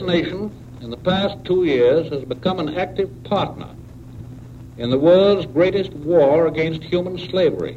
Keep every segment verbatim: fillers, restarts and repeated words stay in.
nation, in the past two years, has become an active partner in the world's greatest war against human slavery.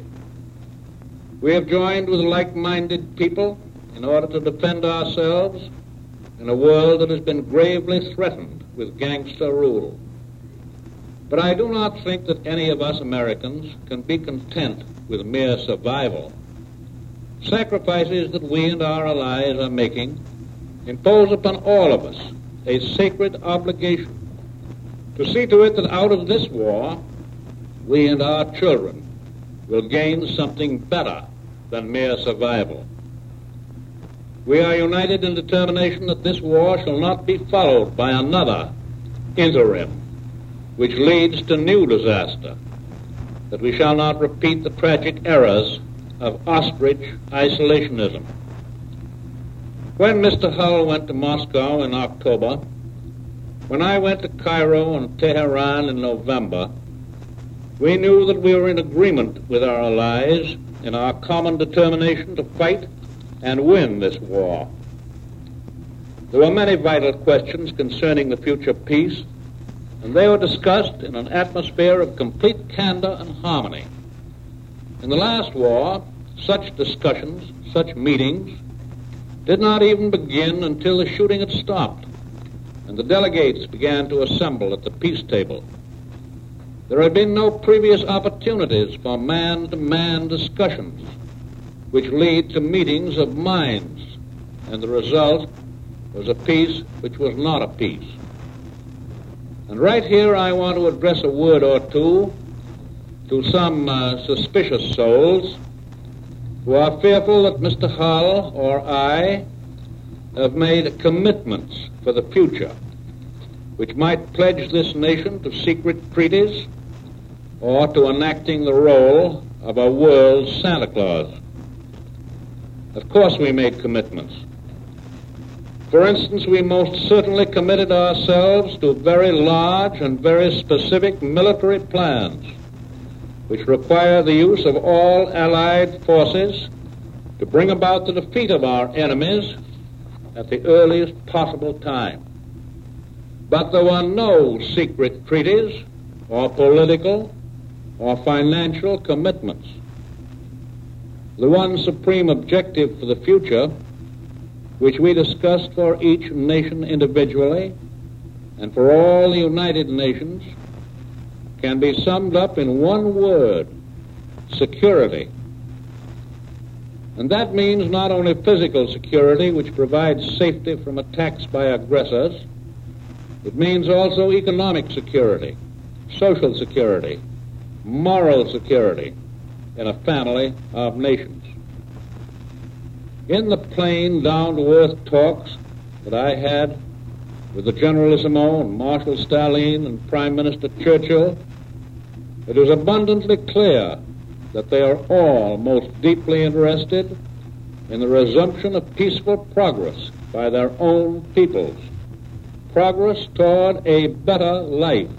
We have joined with like-minded people in order to defend ourselves in a world that has been gravely threatened with gangster rule. But I do not think that any of us Americans can be content with mere survival. Sacrifices that we and our allies are making impose upon all of us a sacred obligation to see to it that out of this war, we and our children will gain something better than mere survival. We are united in determination that this war shall not be followed by another interim, which leads to new disaster, that we shall not repeat the tragic errors of ostrich isolationism. When Mister Hull went to Moscow in October, when I went to Cairo and Tehran in November, we knew that we were in agreement with our allies in our common determination to fight and win this war. There were many vital questions concerning the future peace, and they were discussed in an atmosphere of complete candor and harmony. In the last war, such discussions, such meetings, did not even begin until the shooting had stopped and the delegates began to assemble at the peace table. There had been no previous opportunities for man-to-man discussions which lead to meetings of minds, and the result was a peace which was not a peace. And right here I want to address a word or two to some uh, suspicious souls who are fearful that Mister Hull or I have made commitments for the future which might pledge this nation to secret treaties or to enacting the role of a world Santa Claus. Of course we made commitments. For instance, we most certainly committed ourselves to very large and very specific military plans which require the use of all allied forces to bring about the defeat of our enemies at the earliest possible time. But there were no secret treaties or political or financial commitments. The one supreme objective for the future, which we discussed for each nation individually and for all the United Nations, can be summed up in one word: security. And that means not only physical security, which provides safety from attacks by aggressors, it means also economic security, social security, moral security in a family of nations. In the plain, down-to-earth talks that I had with the Generalissimo and Marshal Stalin and Prime Minister Churchill, it is abundantly clear that they are all most deeply interested in the resumption of peaceful progress by their own peoples, progress toward a better life.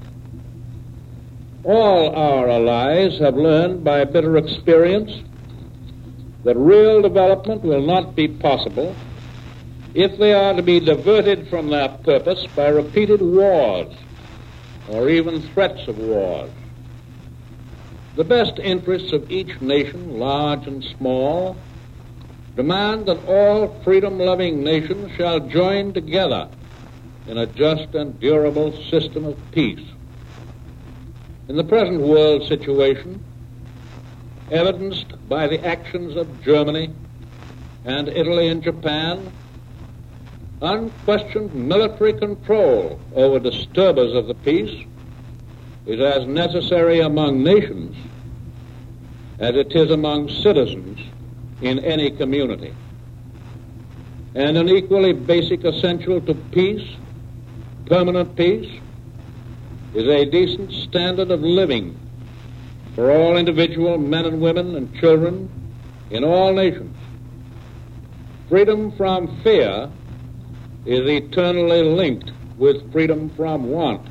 All our allies have learned by bitter experience that real development will not be possible if they are to be diverted from their purpose by repeated wars or even threats of wars. The best interests of each nation, large and small, demand that all freedom-loving nations shall join together in a just and durable system of peace. In the present world situation, evidenced by the actions of Germany and Italy and Japan, unquestioned military control over disturbers of the peace is as necessary among nations as it is among citizens in any community. And an equally basic essential to peace, permanent peace, is a decent standard of living for all individual men and women and children in all nations. Freedom from fear is eternally linked with freedom from want.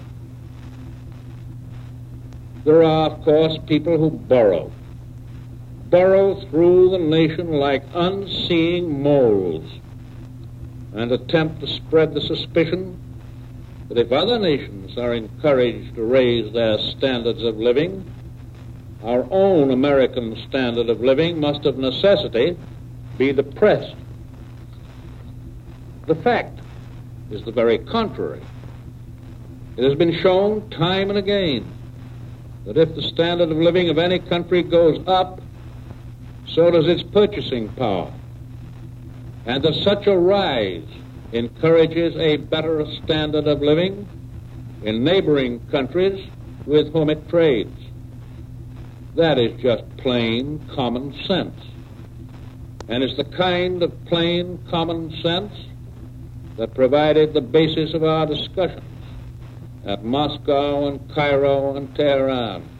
There are, of course, people who burrow, burrow through the nation like unseeing moles, and attempt to spread the suspicion that if other nations are encouraged to raise their standards of living, our own American standard of living must of necessity be depressed. The fact is the very contrary. It has been shown time and again that if the standard of living of any country goes up, so does its purchasing power, and that such a rise encourages a better standard of living in neighboring countries with whom it trades. That is just plain common sense, and it's the kind of plain common sense that provided the basis of our discussions at Moscow and Cairo and Tehran.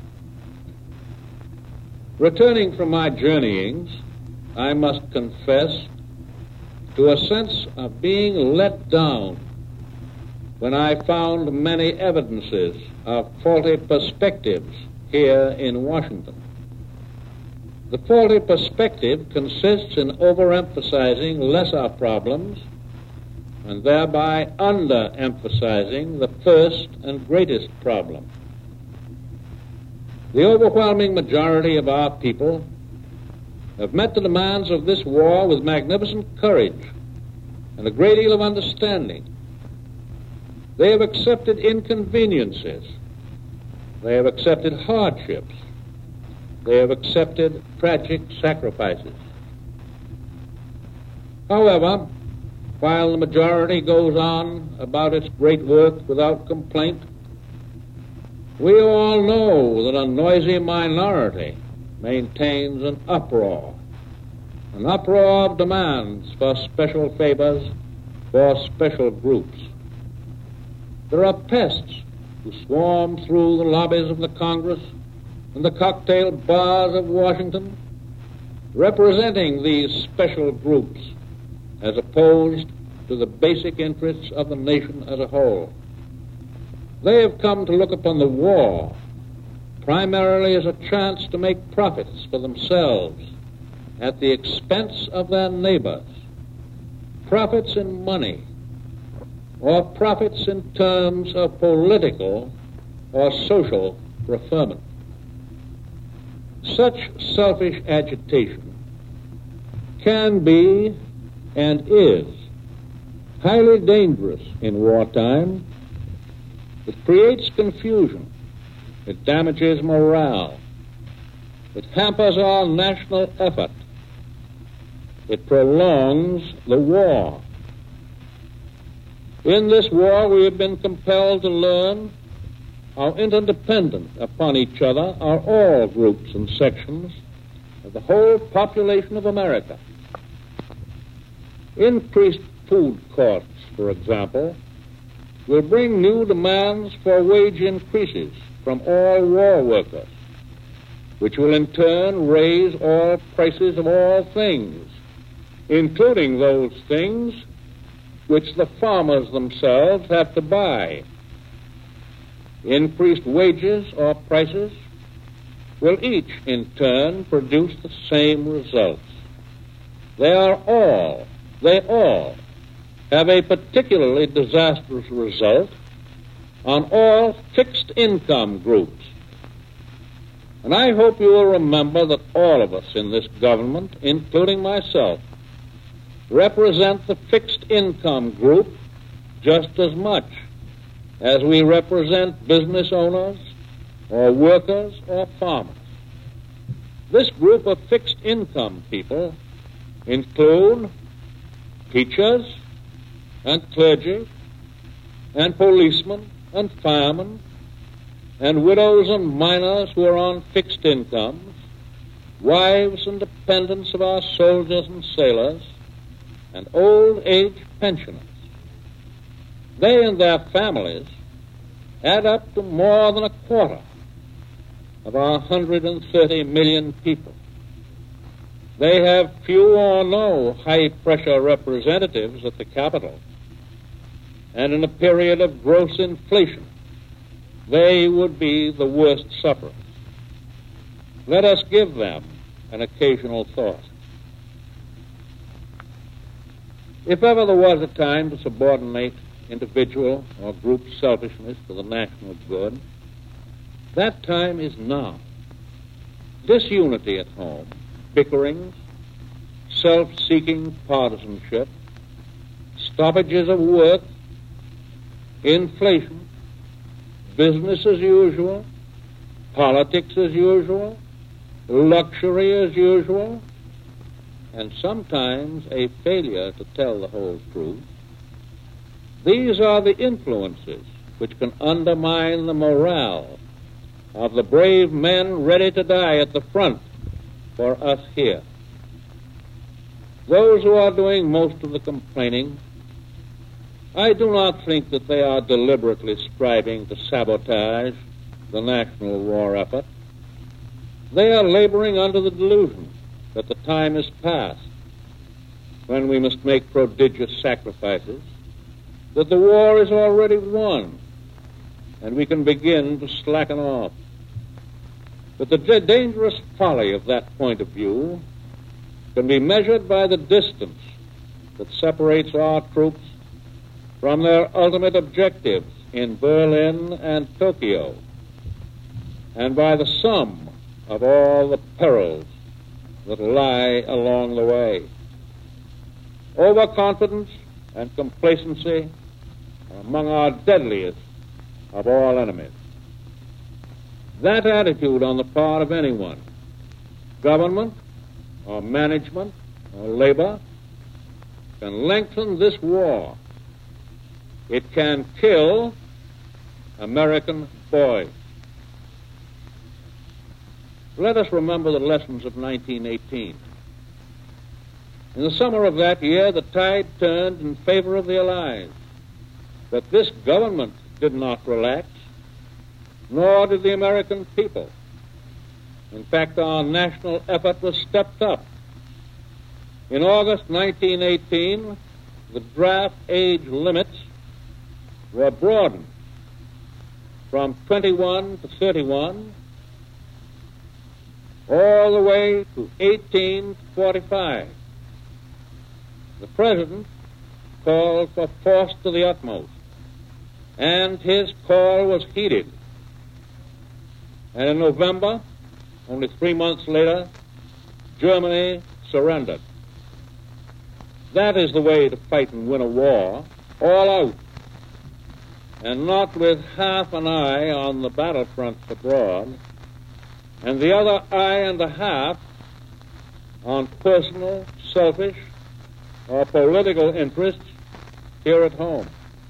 Returning from my journeyings, I must confess to a sense of being let down when I found many evidences of faulty perspectives here in Washington. The faulty perspective consists in overemphasizing lesser problems and thereby underemphasizing the first and greatest problem. The overwhelming majority of our people have met the demands of this war with magnificent courage and a great deal of understanding. They have accepted inconveniences. They have accepted hardships. They have accepted tragic sacrifices. However, while the majority goes on about its great work without complaint, we all know that a noisy minority maintains an uproar, an uproar of demands for special favors for special groups. There are pests who swarm through the lobbies of the Congress and the cocktail bars of Washington, representing these special groups as opposed to the basic interests of the nation as a whole. They have come to look upon the war primarily as a chance to make profits for themselves at the expense of their neighbors, profits in money, or profits in terms of political or social preferment. Such selfish agitation can be and is highly dangerous in wartime. It creates confusion. It damages morale. It hampers our national effort. It prolongs the war. In this war, we have been compelled to learn how interdependent upon each other are all groups and sections of the whole population of America. Increased food costs, for example, will bring new demands for wage increases from all war workers, which will in turn raise all prices of all things, including those things which the farmers themselves have to buy. Increased wages or prices will each in turn produce the same results. They are all, they all have a particularly disastrous result on all fixed income groups. And I hope you will remember that all of us in this government, including myself, represent the fixed income group just as much as we represent business owners or workers or farmers. This group of fixed income people include teachers and clergy and policemen and firemen and widows and minors who are on fixed incomes, wives and dependents of our soldiers and sailors, and old age pensioners. They and their families add up to more than a quarter of our one hundred thirty million people. They have few or no high-pressure representatives at the Capitol, and in a period of gross inflation, they would be the worst sufferers. Let us give them an occasional thought. If ever there was a time to subordinate individual or group selfishness to the national good, that time is now. Disunity at home, bickerings, self-seeking partisanship, stoppages of work, inflation, business as usual, politics as usual, luxury as usual, and sometimes a failure to tell the whole truth. These are the influences which can undermine the morale of the brave men ready to die at the front for us here. Those who are doing most of the complaining, I do not think that they are deliberately striving to sabotage the national war effort. They are laboring under the delusion that the time is past when we must make prodigious sacrifices, that the war is already won, and we can begin to slacken off. But the d- dangerous folly of that point of view can be measured by the distance that separates our troops from their ultimate objectives in Berlin and Tokyo, and by the sum of all the perils that lie along the way. Overconfidence and complacency are among our deadliest of all enemies. That attitude on the part of anyone, government or management or labor, can lengthen this war. It can kill American boys. Let us remember the lessons of nineteen eighteen. In the summer of that year, the tide turned in favor of the Allies. But this government did not relax, nor did the American people. In fact, our national effort was stepped up. In August nineteen eighteen, the draft age limits were broadened from twenty-one to thirty-one, all the way to eighteen to forty-five. The President called for force to the utmost, and his call was heeded. And in November, only three months later, Germany surrendered. That is the way to fight and win a war, all out, and not with half an eye on the battlefronts abroad, and the other eye and a half on personal, selfish, or political interests here at home.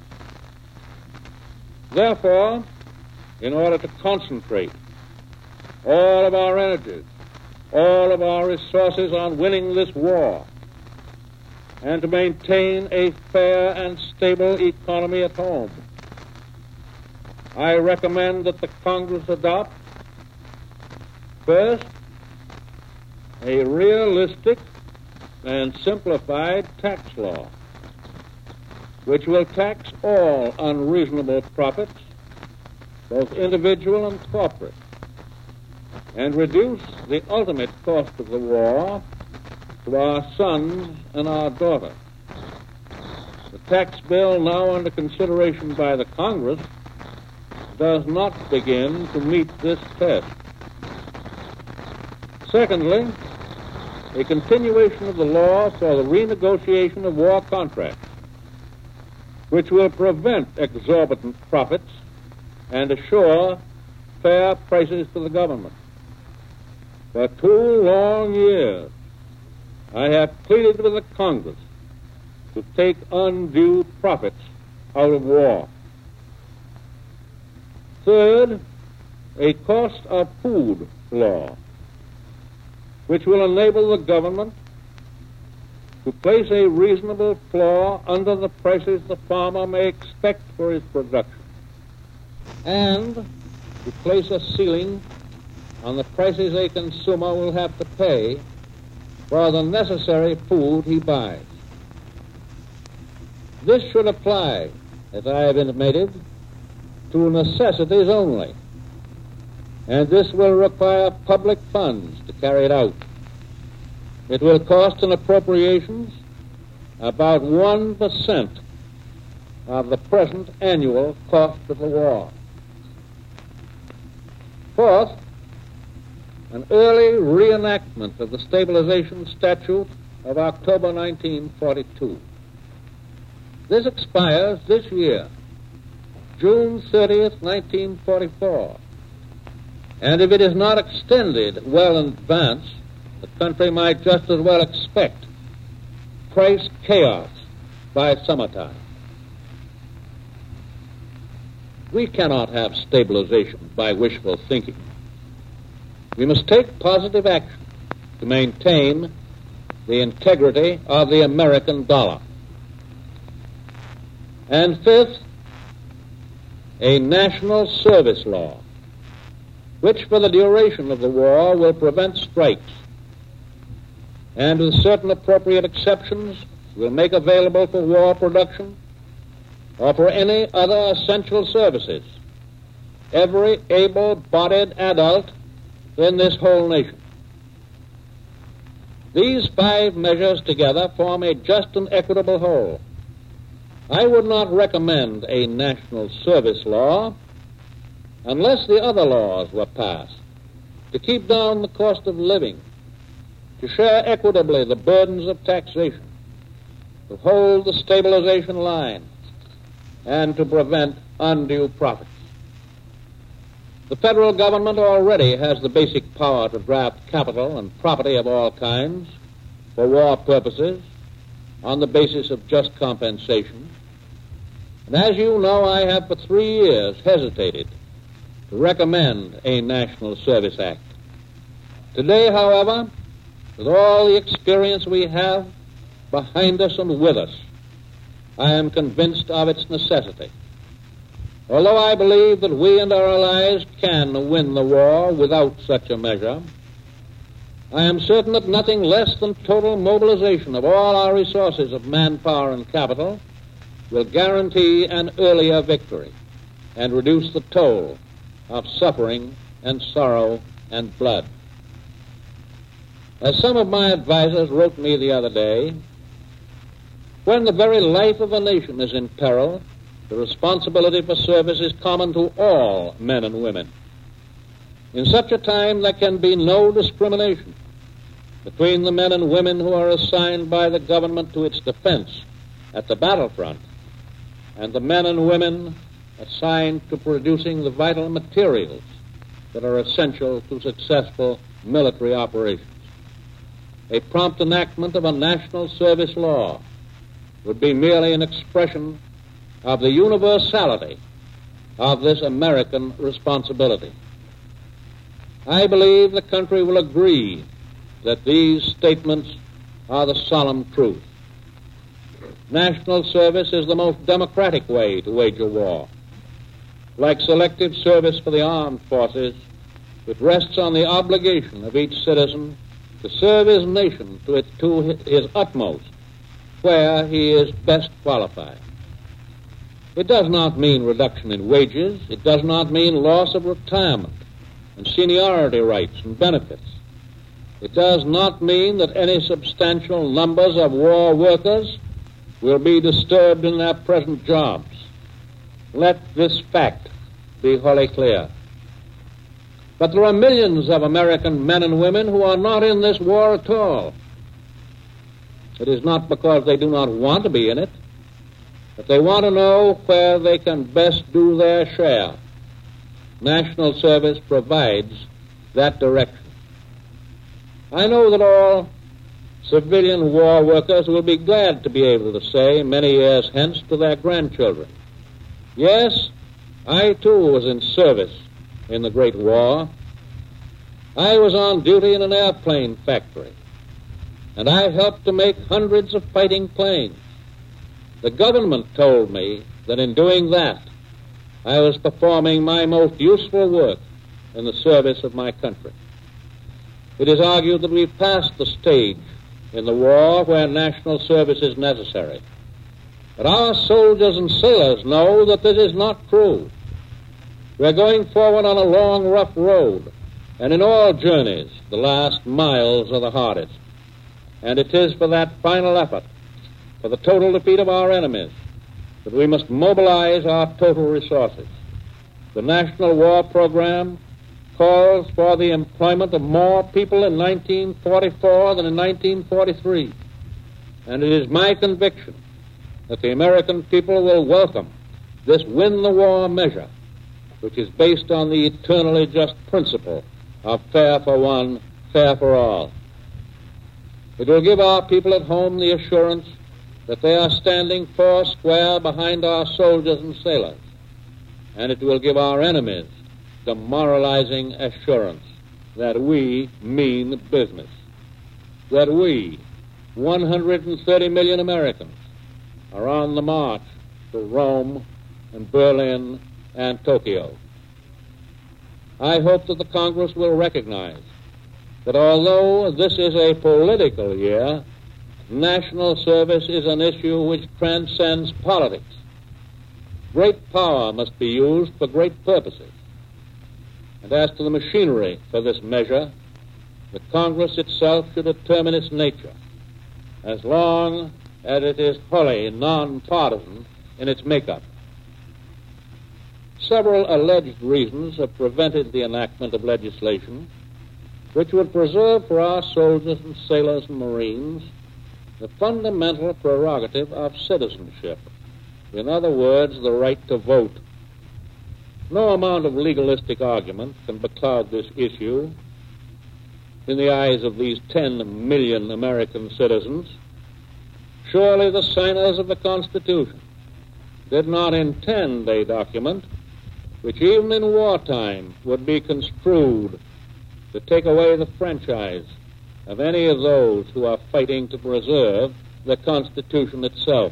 Therefore, in order to concentrate all of our energies, all of our resources on winning this war, and to maintain a fair and stable economy at home, I recommend that the Congress adopt, first, a realistic and simplified tax law, which will tax all unreasonable profits, both individual and corporate, and reduce the ultimate cost of the war to our sons and our daughters. The tax bill now under consideration by the Congress does not begin to meet this test. Secondly, a continuation of the law for the renegotiation of war contracts, which will prevent exorbitant profits and assure fair prices to the government. For two long years, I have pleaded with the Congress to take undue profits out of war. Third, a cost of food law, which will enable the government to place a reasonable floor under the prices the farmer may expect for his production, and to place a ceiling on the prices a consumer will have to pay for the necessary food he buys. This should apply, as I have intimated, to necessities only, and this will require public funds to carry it out. It will cost in appropriations about one percent of the present annual cost of the war. Fourth, an early reenactment of the Stabilization Statute of October nineteen forty-two. This expires this year, June thirtieth, nineteen forty-four, and if it is not extended well in advance, the country might just as well expect price chaos by summertime. We cannot have stabilization by wishful thinking. We must take positive action to maintain the integrity of the American dollar. And fifth, a national service law, which for the duration of the war will prevent strikes, and with certain appropriate exceptions will make available for war production or for any other essential services every able-bodied adult in this whole nation. These five measures together form a just and equitable whole. I would not recommend a national service law unless the other laws were passed to keep down the cost of living, to share equitably the burdens of taxation, to hold the stabilization line, and to prevent undue profits. The federal government already has the basic power to draft capital and property of all kinds for war purposes on the basis of just compensation. And as you know, I have for three years hesitated to recommend a National Service Act. Today, however, with all the experience we have behind us and with us, I am convinced of its necessity. Although I believe that we and our allies can win the war without such a measure, I am certain that nothing less than total mobilization of all our resources of manpower and capital will guarantee an earlier victory and reduce the toll of suffering and sorrow and blood. As some of my advisers wrote me the other day, when the very life of a nation is in peril, the responsibility for service is common to all men and women. In such a time, there can be no discrimination between the men and women who are assigned by the government to its defense at the battlefront and the men and women assigned to producing the vital materials that are essential to successful military operations. A prompt enactment of a national service law would be merely an expression of the universality of this American responsibility. I believe the country will agree that these statements are the solemn truth. National service is the most democratic way to wage a war. Like selective service for the armed forces, it rests on the obligation of each citizen to serve his nation to, it, to his utmost where he is best qualified. It does not mean reduction in wages. It does not mean loss of retirement and seniority rights and benefits. It does not mean that any substantial numbers of war workers will be disturbed in their present jobs. Let this fact be wholly clear. But there are millions of American men and women who are not in this war at all. It is not because they do not want to be in it, but they want to know where they can best do their share. National service provides that direction. I know that all civilian war workers will be glad to be able to say many years hence to their grandchildren, yes, I too was in service in the Great War. I was on duty in an airplane factory, and I helped to make hundreds of fighting planes. The government told me that in doing that, I was performing my most useful work in the service of my country. It is argued that we've passed the stage in the war where national service is necessary. But our soldiers and sailors know that this is not true. We're going forward on a long, rough road, and in all journeys, the last miles are the hardest. And it is for that final effort for the total defeat of our enemies that we must mobilize our total resources. The National War Program calls for the employment of more people in nineteen forty-four than in nineteen forty-three. And it is my conviction that the American people will welcome this win-the-war measure, which is based on the eternally just principle of fair for one, fair for all. It will give our people at home the assurance that they are standing four square behind our soldiers and sailors, and it will give our enemies the moralizing assurance that we mean business, that we, one hundred thirty million Americans, are on the march to Rome and Berlin and Tokyo. I hope that the Congress will recognize that although this is a political year, national service is an issue which transcends politics. Great power must be used for great purposes. And as to the machinery for this measure, the Congress itself should determine its nature, as long as it is wholly non-partisan in its makeup. Several alleged reasons have prevented the enactment of legislation which would preserve for our soldiers and sailors and Marines the fundamental prerogative of citizenship. In other words, the right to vote. No amount of legalistic argument can becloud this issue in the eyes of these ten million American citizens. Surely the signers of the Constitution did not intend a document which even in wartime would be construed to take away the franchise of any of those who are fighting to preserve the Constitution itself.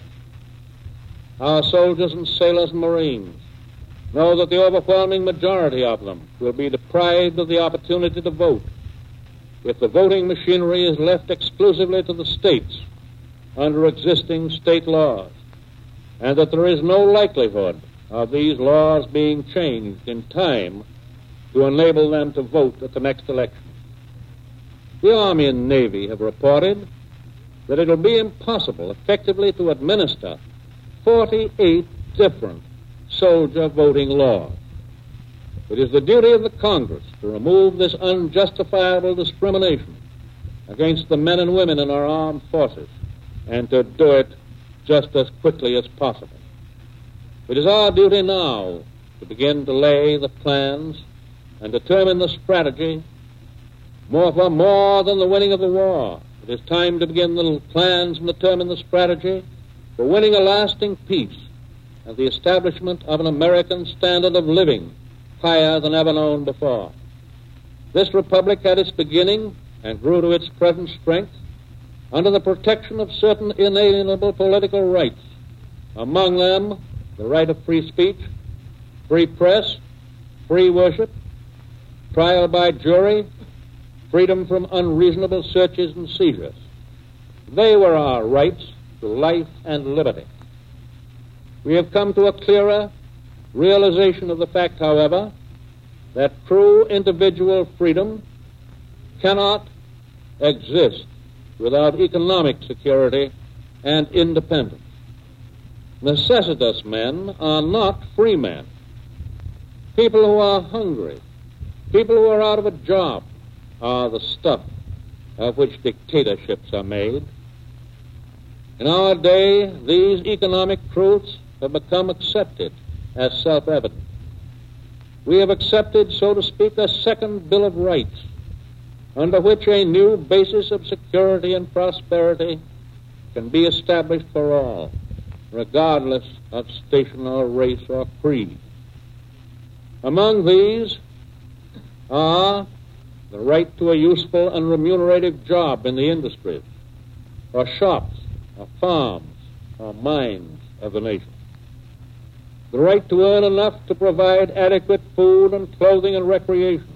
Our soldiers and sailors and Marines know that the overwhelming majority of them will be deprived of the opportunity to vote if the voting machinery is left exclusively to the states under existing state laws, and that there is no likelihood of these laws being changed in time to enable them to vote at the next election. The Army and Navy have reported that it will be impossible effectively to administer forty-eight different soldier voting laws. It is the duty of the Congress to remove this unjustifiable discrimination against the men and women in our armed forces, and to do it just as quickly as possible. It is our duty now to begin to lay the plans and determine the strategy more for more than the winning of the war. It is time to begin the plans and determine the strategy for winning a lasting peace and the establishment of an American standard of living higher than ever known before. This republic had its beginning and grew to its present strength under the protection of certain inalienable political rights, among them the right of free speech, free press, free worship, trial by jury, freedom from unreasonable searches and seizures. They were our rights to life and liberty. We have come to a clearer realization of the fact, however, that true individual freedom cannot exist without economic security and independence. Necessitous men are not free men. People who are hungry, people who are out of a job, are the stuff of which dictatorships are made. In our day, these economic truths have become accepted as self-evident. We have accepted, so to speak, a second Bill of Rights, under which a new basis of security and prosperity can be established for all, regardless of station or race or creed. Among these are the right to a useful and remunerative job in the industries, or shops, or farms, or mines of the nation. The right to earn enough to provide adequate food and clothing and recreation.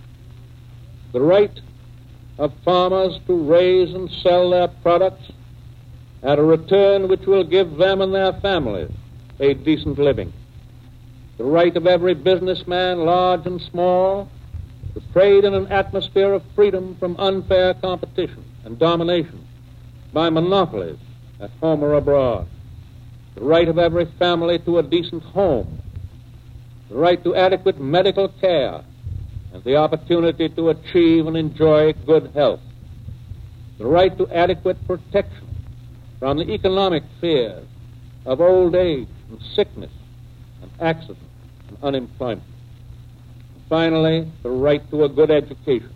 The right of farmers to raise and sell their products at a return which will give them and their families a decent living. The right of every businessman, large and small, to trade in an atmosphere of freedom from unfair competition and domination by monopolies at home or abroad, the right of every family to a decent home, the right to adequate medical care, and the opportunity to achieve and enjoy good health, the right to adequate protection from the economic fears of old age and sickness and accident and unemployment. And finally, the right to a good education.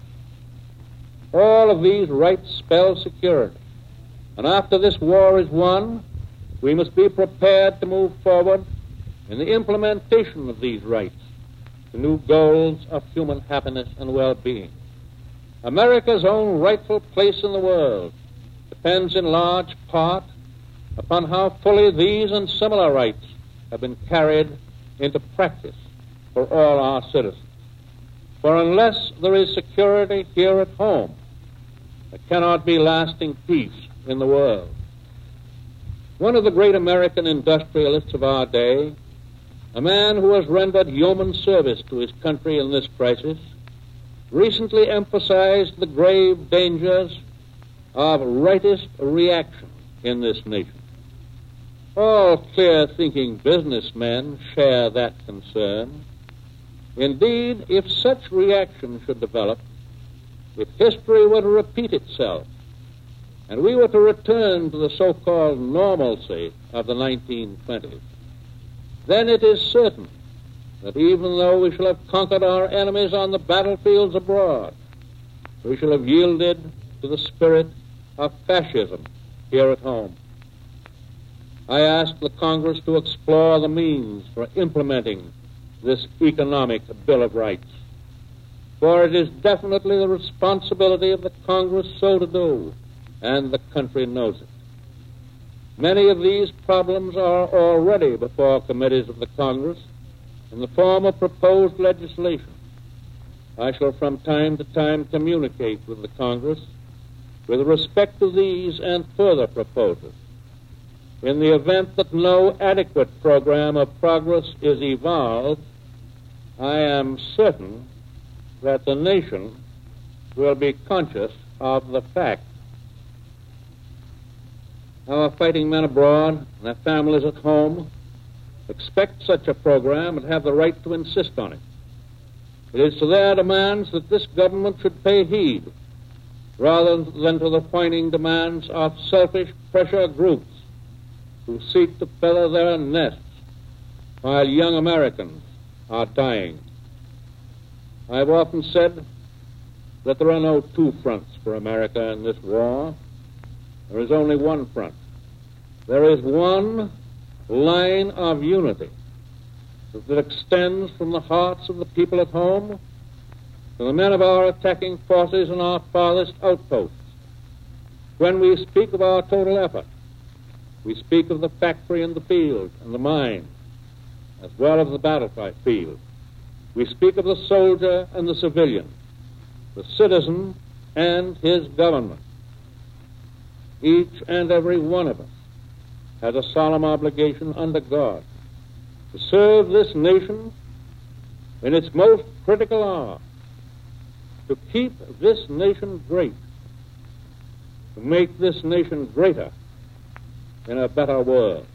All of these rights spell security. And after this war is won, we must be prepared to move forward in the implementation of these rights to new goals of human happiness and well-being. America's own rightful place in the world depends in large part upon how fully these and similar rights have been carried into practice for all our citizens. For unless there is security here at home, there cannot be lasting peace in the world. One of the great American industrialists of our day, a man who has rendered yeoman service to his country in this crisis, recently emphasized the grave dangers of rightist reaction in this nation. All clear-thinking businessmen share that concern. Indeed, if such reaction should develop, if history were to repeat itself, and we were to return to the so-called normalcy of the nineteen twenties, then it is certain that even though we shall have conquered our enemies on the battlefields abroad, we shall have yielded to the spirit of fascism here at home. I ask the Congress to explore the means for implementing this economic Bill of Rights, for it is definitely the responsibility of the Congress so to do, and the country knows it. Many of these problems are already before committees of the Congress in the form of proposed legislation. I shall from time to time communicate with the Congress with respect to these and further proposals. In the event that no adequate program of progress is evolved, I am certain that the nation will be conscious of the fact. Our fighting men abroad and their families at home expect such a program and have the right to insist on it. It is to their demands that this government should pay heed, rather than to the whining demands of selfish pressure groups who seek to feather their nests while young Americans are dying. I've often said that there are no two fronts for America in this war. There is only one front. There is one line of unity that extends from the hearts of the people at home to the men of our attacking forces and our farthest outposts. When we speak of our total effort, we speak of the factory and the field and the mine, as well as the battlefield. We speak of the soldier and the civilian, the citizen and his government. Each and every one of us has a solemn obligation under God to serve this nation in its most critical hour, to keep this nation great, to make this nation greater in a better world.